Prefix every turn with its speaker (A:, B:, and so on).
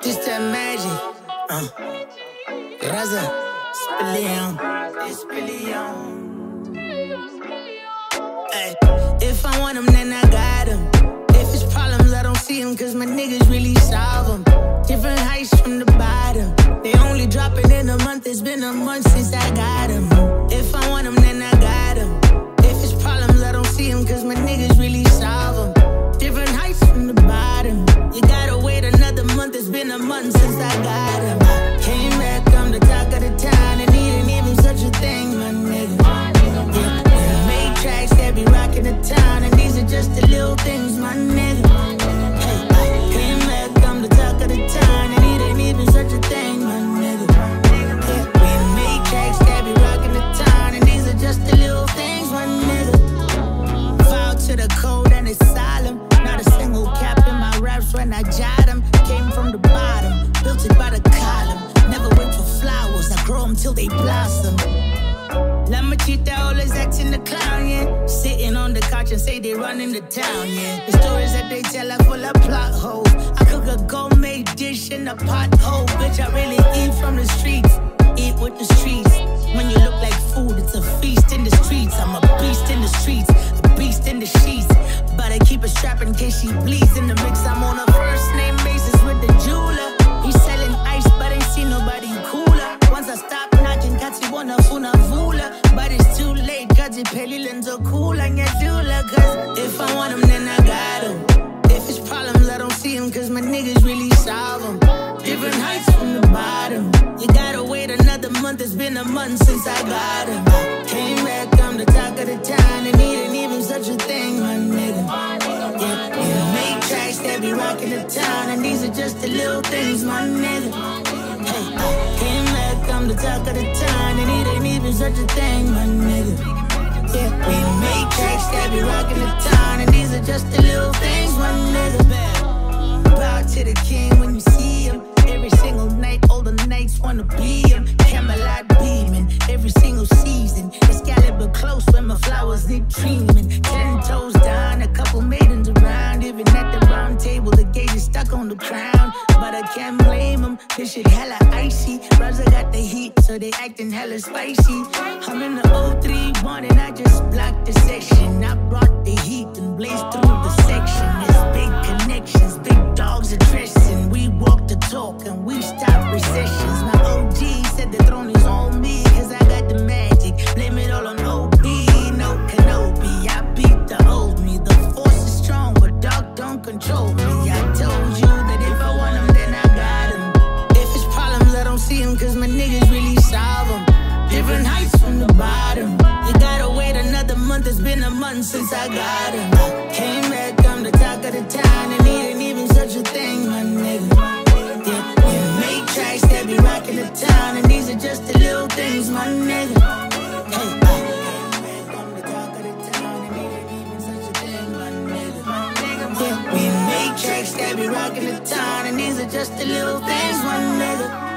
A: Just that magic. Raza, it's Billion. Ay, if I want them, then I got them. If it's problems, I don't see them, cause my niggas really solve them. Different heights from the bottom. They only dropping in a month, it's been a month since I got them. If I want them, then I got them. If it's problems, I don't see them, cause my niggas really solve them. Different heights from the bottom. You gotta wait another month, it's been a month since I got them. Came back, I'm the talk of the town, and he ain't even such a thing, my nigga. Yeah, made tracks that be rocking the town, and these are just the little things, my nigga. Hey, came back, I'm the talk of the town, and he ain't even such a thing, my nigga. Yeah, we made tracks that be rocking the town, and these are just the little things, my nigga. Vow to the code and it's solemn. Not a single cap in my raps when I jot them. Came from the bottom, built it by the column. Never wait for flowers, I grow them till they blossom. La machita always acting the clown, yeah. Sitting on the couch and say they running the town, yeah. The stories that they tell are full of plot holes. I cook a gourmet dish in a pothole. Bitch, I really eat from the streets. Eat with the streets. When you look like food, it's a feast in the streets. I'm a beast in the streets, a beast in the sheets. But I keep a strap in case she bleeds in the mix. I'm on a first name basis with the jeweler. He's selling ice, but ain't seen nobody cooler. Once I stop knocking, kati wanna funa vula. But it's too late, cause it peli lenzo cool and your jeweler. Cause if I want them, then I got them. If it's problems, I don't see them, cause my niggas really solve them. Different heights from the bottom. You gotta wait another month, it's been a month since I got him. Came back, I'm the talk of the town, and he ain't even such a thing, my nigga. Yeah, we make tracks that be rocking the town, and these are just the little things, my nigga. Hey, came back, I'm the talk of the town, and he ain't even such a thing, my nigga. Yeah, we make tracks that be rocking the town, and these are just the little things, my nigga. Bow to the king when you see him. Every single night, all the nights wanna be him. Camelot beaming, every single season. Excalibur close when my flowers need dreaming. 10 toes down, a couple maidens around. Even at the round table, the gauge is stuck on the crown. But I can't blame them, this shit hella icy. Raza got the heat, so they acting hella spicy. I'm in the 031 and I just blocked the section. I brought the heat and blazed through the section. It's big connections, big dogs addressing. We walk the talk and we stop recessions. My OG said the throne is on me, cause I got the magic. Blame it all on OB, no Kenobi. I beat the old me. The force is strong, but dog don't control me. I told you that if I want them, then I got them. If it's problems, I don't see them, cause my niggas really solve them. Different heights from the bottom. You gotta wait another month, it's been a month since I got him. Came back, I'm the talk of the town, and he ain't even such a thing, my nigga. Yeah, we make tracks that be rocking the town, and these are just the little things, my nigga. Hey, came back, I'm the talk of the town, and he ain't even such a thing, my nigga. Yeah, we make tracks that be rocking the town, and these are just the little things, my nigga.